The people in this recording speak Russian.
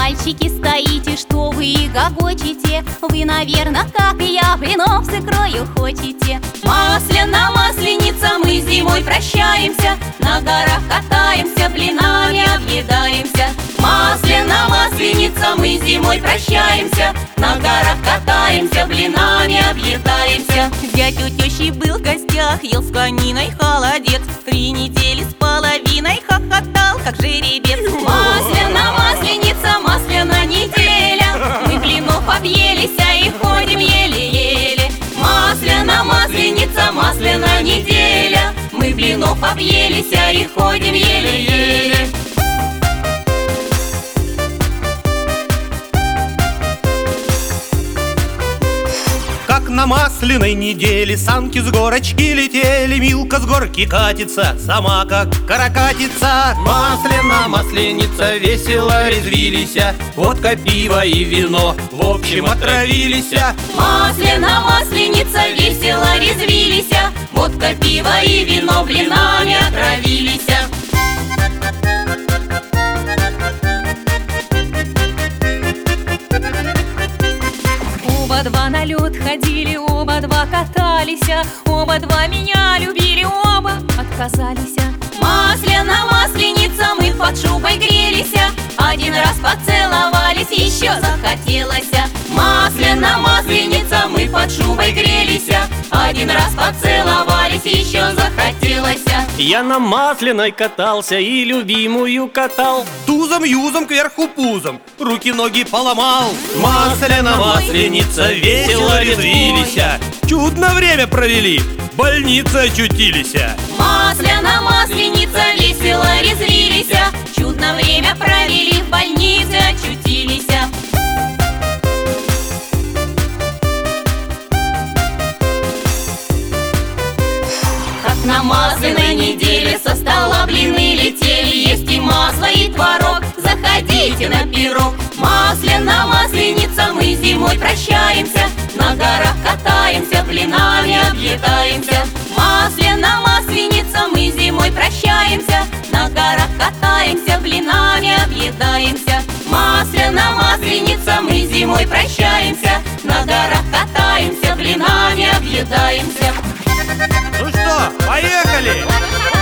Мальчики, стоите, что вы гогочете? Вы, наверное, как и я, блинов с икрою хотите. Масляна, масленица, мы зимой прощаемся, на горах катаемся, блинами объедаемся. Масляна, масленица, мы зимой прощаемся, на горах катаемся, блинами объедаемся. Зять у тещи был в гостях, ел с кониной холодец, 3 недели с половиной хохотал, как жеребец. Масляна, масленица, масляна неделя, мы блинов объелись и ходим еле-еле. Масляна, масленица, масляна неделя, мы блинов объелись и ходим еле-еле. Как на масляной неделе санки с горочки летели, Милка с горки катится, сама как каракатица. Масляна, масленица, весело резвились, водка, пиво и вино в общем отравились. Масляна, масленица, весело резвились, водка, пиво и вино блинами отравились. Оба два на лед ходили, оба два катались, оба два меня любили, оба отказались. Масляна, масленица, мы под шубой грелись, один раз поцеловались, еще захотелось. Масляна, масленица, мы под шубой грелись, один раз поцеловались, еще захотелось. Я на масляной катался и любимую катал, тузом-юзом кверху пузом, руки-ноги поломал. Масляна, масленица, весело резвились, чудно время провели, в больнице очутились. Масляна, масленица, весело резвились, чудно время провели, в больнице очутились. Как на масляной неделе со стола блины летели, есть и масло, и творог, заходите на пирог. Масляна, масленица, мы зимой прощаемся, на горах катаемся, блинами объедаемся. Масляна, масленица, мы зимой прощаемся, на горах катаемся, блинами объедаемся. Масляна, масленица, мы зимой прощаемся, на горах катаемся, блинами объедаемся. Ну что, поехали!